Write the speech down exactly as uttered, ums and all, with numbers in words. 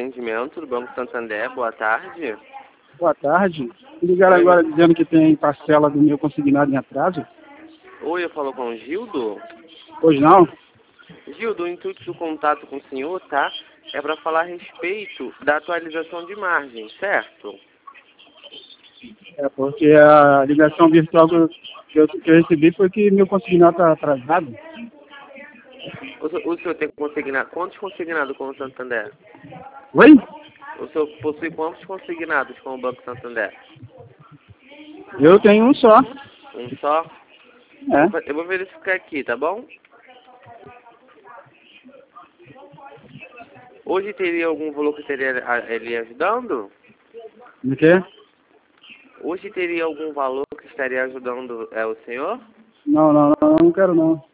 atendimento do Banco Santander. Boa tarde. Boa tarde. Ligaram Oi, agora dizendo que tem parcela do meu consignado em atraso? Oi, eu falo com o Gildo. Pois não? Gildo, o intuito do contato com o senhor, tá? É para falar a respeito da atualização de margem, certo? É porque a ligação virtual que eu, que eu, que eu recebi foi que meu consignado está atrasado. O, senhor- o senhor tem consignado, quantos consignados com o Santander? Oi? O senhor possui quantos consignados com o Banco Santander? Eu tenho um só. Um só? É. Eu vou verificar aqui, tá bom? Hoje teria algum valor que estaria a- ele ajudando? O quê? Hoje teria algum valor que estaria ajudando é, o senhor? Não, não, não, não quero não.